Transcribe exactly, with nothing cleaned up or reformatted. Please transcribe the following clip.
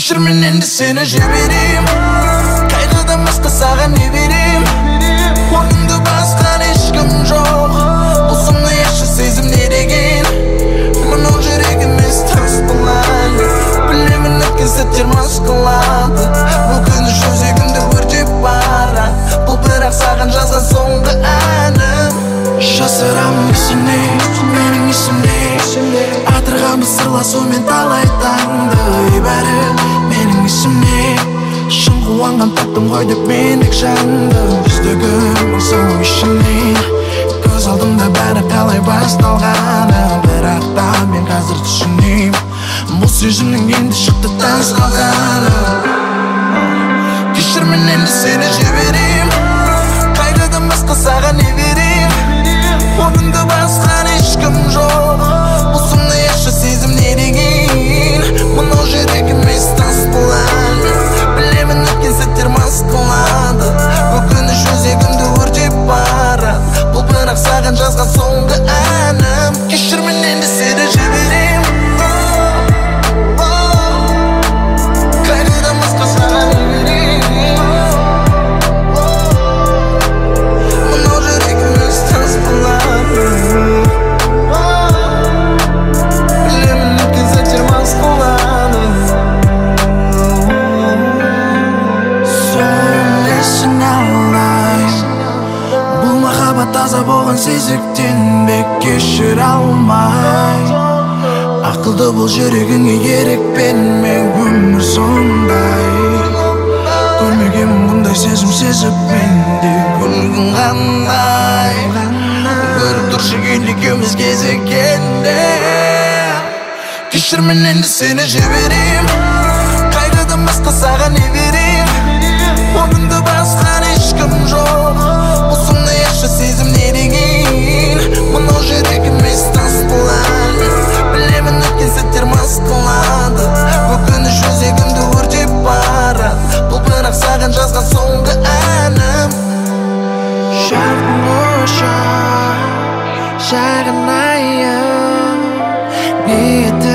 Кешір мен енді сені жіберем, қайғыдан басқа саған не берем? Орныңды басқан ешкім жоқ, бұл сұмды еші сезім не деген? Мынау жүрек емес тас болады, білемін өткен сәттер мас қылады. Бұл күні жүрегімді өртеп барады, бұл бірақ саған жазған соңғы әнім. Жасырамын есімде, менің есімде, атырғанбыз сырласумен талай таңды. Бәрі менің есімде, шын қуанған таптым ғой деп мендік жанды. Жүздігім сұлу ішімде, көз алдымда бәрі қалай басталғаны. Бірақ та мен қазір түсінем, бұл сезімнің енді шықты тас қалғаны. Кешір мен енді сені жіберем, қайғыдан басқа саған не берем? Орныңды басқан ешкім жоқ, бұл сұмды еші сезім не деген? Мынау жүрек емес тас болады, білемін өткен сәттер мас қылады. Бұл күні жүрегімді өртеп барады, бұл бірақ саған жазған соңғы әнім. Кешір мен енді сені жіберем, қайғыдан басқа саған не берем? Мынау жүрек емес тас болады, білемін өткен сәттер мас қылады. Сөйлесін алай, бұл махаббат таза болған сезіктен бе кешіре алмай? Ақылды бұл жүрегіңе ерік берме, өмір сондай. Көрмегенмін бұндай сезім сезіп менде, көңілің қандай? Көріп тұршы ел екеуміз кезіккенде. Кешір мен енді сені жіберем, қайғыдан басқа саған не берем? Орныңды басқан ешкім жоқ, бұл сұмды еші сезім не деген? Мынау жүрек емес тас болады, білемін өткен сәттер мас қылады. Бұл күні жүрегімді өртеп барады, бұл бірақ саған жазған соңғы әнім. Жарқын ұшақ, шағын айым, ниеті